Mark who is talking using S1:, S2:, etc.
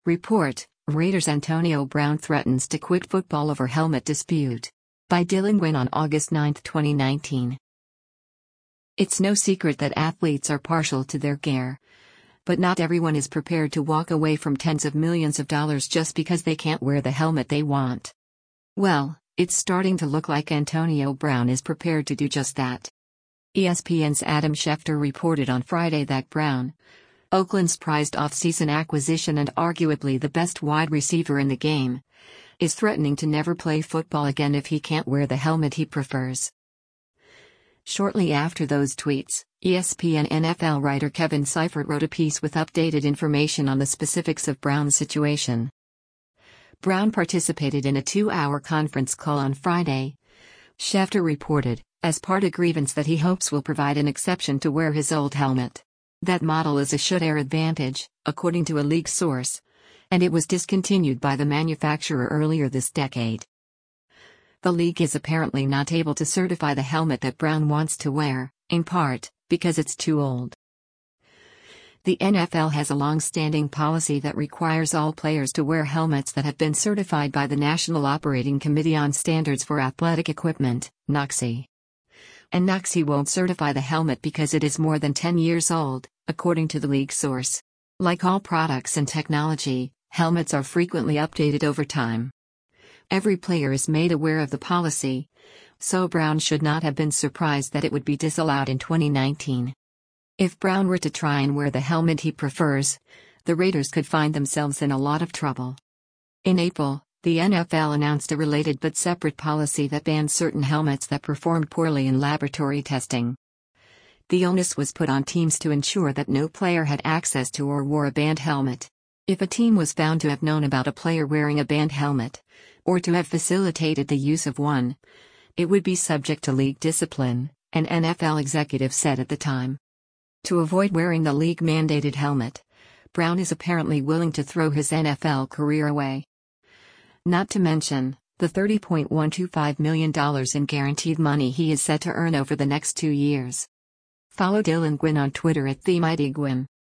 S1: Report: Raiders' Antonio Brown threatens to quit football over helmet dispute. By Dylan Gwynn on August 9, 2019. It's no secret that athletes are partial to their gear. But not everyone is prepared to walk away from tens of millions of dollars just because they can't wear the helmet they want. Well, it's starting to look like Antonio Brown is prepared to do just that. ESPN's Adam Schefter reported on Friday that Brown, Oakland's prized off-season acquisition and arguably the best wide receiver in the game, is threatening to never play football again if he can't wear the helmet he prefers. Shortly after those tweets, ESPN NFL writer Kevin Seifert wrote a piece with updated information on the specifics of Brown's situation. Brown participated in a 2-hour conference call on Friday. Schefter reported, as part of grievance that he hopes will provide an exception to wear his old helmet. That model is a Shoot Air Advantage, according to a league source, and it was discontinued by the manufacturer earlier this decade. The league is apparently not able to certify the helmet that Brown wants to wear, in part, because it's too old. The NFL has a long-standing policy that requires all players to wear helmets that have been certified by the National Operating Committee on Standards for Athletic Equipment, NOCSE. And NOCSE won't certify the helmet because it is more than 10 years old, according to the league source. Like all products and technology, helmets are frequently updated over time. Every player is made aware of the policy, so Brown should not have been surprised that it would be disallowed in 2019. If Brown were to try and wear the helmet he prefers, the Raiders could find themselves in a lot of trouble. In April, the NFL announced a related but separate policy that banned certain helmets that performed poorly in laboratory testing. The onus was put on teams to ensure that no player had access to or wore a banned helmet. If a team was found to have known about a player wearing a banned helmet, or to have facilitated the use of one, it would be subject to league discipline, an NFL executive said at the time. To avoid wearing the league-mandated helmet, Brown is apparently willing to throw his NFL career away. Not to mention, the $30.125 million in guaranteed money he is set to earn over the next 2 years. Follow Dylan Gwynn on Twitter @TheMightyGwynn.